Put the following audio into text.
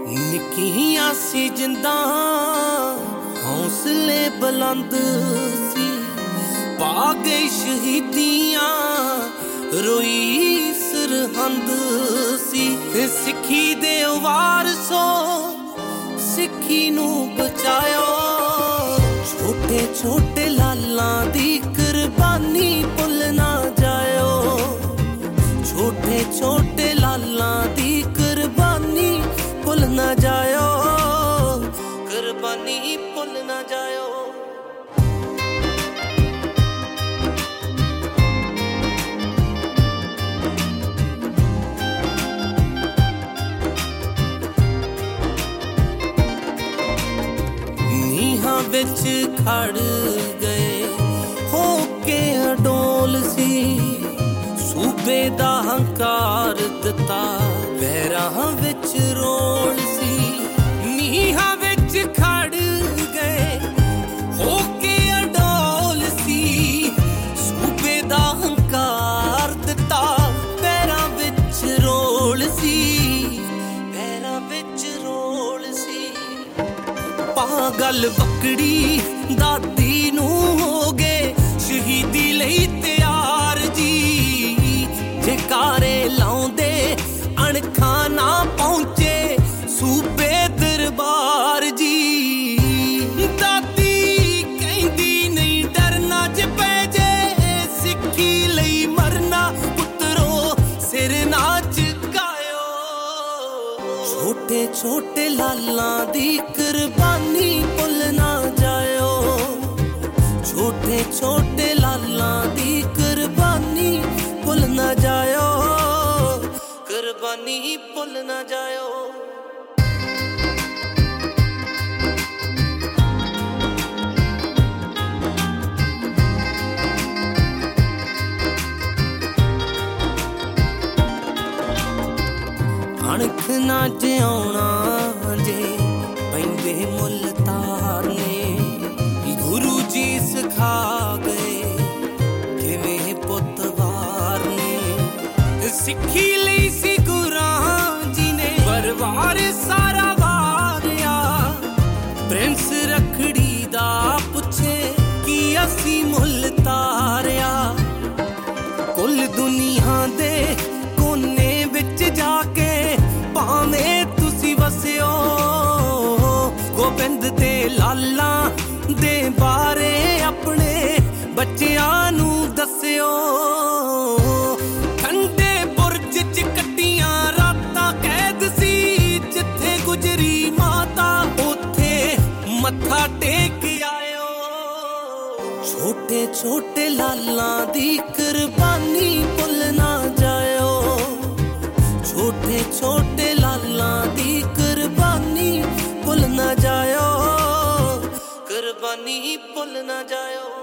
ਨਿੱਕੀਆਂ ਸੀ ਜਿੰਦਾਂ ਹੌਸਲੇ ਬੁਲੰਦ ਸੀ, ਪਾ ਗਏ ਸ਼ਹੀਦੀਆਂ ਰੋਈ ਸਰਹੰਦ ਸੀ। ਸਿੱਖੀ ਦੇ ਵਾਰਸੋ ਸਿੱਖੀ ਨੂੰ ਬਚਾਇਓ, ਛੋਟੇ ਛੋਟੇ ਲਾਲਾਂ ਦੀ ਕੁਰਬਾਨੀ ਭੁੱਲ ਨਾ ਜਾਇਓ। ਛੋਟੇ ਛੋਟੇ ਲਾਲਾਂ ਦੀ ਕੁਰਬਾਨੀ ਭੁੱਲ ਨਾ ਜਾਇਓ, ਕੁਰਬਾਨੀ ਭੁੱਲ ਨਾ ਜਾਇਓ। ਨੀਹਾਂ ਵਿੱਚ ਖੜ ਗਏ ਹੋ ਕੇ ਅਡੋਲ ਸੀ, ਸੂਬੇ ਦਾ ਹੰਕਾਰ ਦਿੱਤਾ ਪੈਰਾਂ ਵਿੱਚ ਰੋਲ ਸੀ। ਨੀਹਾਂ ਵਿੱਚ ਖੜ ਗਏ ਹੋ ਕੇ ਅਡੋਲ ਸੀ, ਸੂਬੇ ਦਾ ਹੰਕਾਰ ਦਿੱਤਾ ਪੈਰਾਂ ਵਿੱਚ ਰੋਲ ਸੀ, ਪੈਰਾਂ ਵਿੱਚ ਰੋਲ ਸੀ। ਪਾਗਲ ਬੱਕੜੀ ਦਾਦੀ ਨੂੰ ਹੋ ਗਏ ਸ਼ਹੀਦੀ ਲਈ ਤਿਆਰ ਜੀ, ਜੈਕਾਰੇ ਲਾਉਂਦੇ ਅਣਖਾਂ ਨਾ ਪਹੁੰਚੇ ਸੂਬੇ ਦਰਬਾਰ ਜੀ। ਦਾਦੀ ਕਹਿੰਦੀ ਨਹੀਂ ਡਰਨਾ ਜੇ ਪੈ ਜੇ, ਸਿੱਖੀ ਲਈ ਮਰਨਾ ਪੁੱਤਰੋ ਸਿਰ ਨਾ ਝੁਕਾਇਓ। ਛੋਟੇ ਛੋਟੇ ਲਾਲਾਂ ਦੀ ਕੁਰਬਾਨੀ ਭੁੱਲ ਨਾ ਜਾਇਓ, ਛੋਟੇ ਛੋਟੇ ਲਾਲਾਂ ਦੀ ਕੁਰਬਾਨੀ ਭੁੱਲ ਨਾ ਜਾਇਓ, ਕੁਰਬਾਨੀ ਭੁੱਲ ਨਾ ਜਾਇਓ। ਅਣਖ ਨਾ ਜਿਉਣਾ ਜੇ ਪੈਂਦੇ ਮੁੱਲ ਤਾਰਨੇ, ਗੁਰੂ ਜੀ ਸਿਖਾ ਗਏ ਕਿਵੇਂ ਪੁੱਤ ਵਾਰਨੇ। ਸਿੱਖੀ ਲਈ ਸੀ ਗੁਰਾਂ ਜੀ ਨੇ ਪਰਿਵਾਰ ਸਾਰਾ ਵਾਰਿਆ, ਪ੍ਰਿੰਸ ਰੱਖੜੀ ਦਾ ਪੁੱਛੇ ਕੀ ਅਸੀਂ ਮੁੱਲ ਤਾਰਿਆ। ਕੁੱਲ ਦੁਨੀਆ ਦੇ ਕੋਨੇ ਵਿੱਚ ਜਾ ਕੇ ਭਾਵੇਂ ਤੁਸੀਂ ਵਸਿਓ, ਗੋਬਿੰਦ ਤੇ ਲਾਲਾਂ ਦੇ ਬਾਰੇ ਆਪਣੇ ਬੱਚਿਆਂ ਨੂੰ ਦੱਸਿਓ। ਠੰਡੇ ਬੁਰਜ 'ਚ ਕੱਟੀਆਂ ਰਾਤਾਂ ਕੈਦ ਸੀ, ਜਿੱਥੇ ਗੁਜਰੀ ਮਾਤਾ ਉੱਥੇ ਮੱਥਾ ਟੇਕ ਆਇਓ। ਛੋਟੇ ਛੋਟੇ ਲਾਲਾਂ ਦੀ ਕੁਰਬਾਨੀ ਭੁੱਲ ਨਾ ਜਾਇਓ, ਛੋਟੇ ਛੋਟੇ ਲਾਲਾਂ ਦੀ ਕੁਰਬਾਨੀ ਭੁੱਲ ਨਾ ਜਾਇਓ, ਕੁਰਬਾਨੀ ਭੁੱਲ ਨਾ ਜਾਇਓ।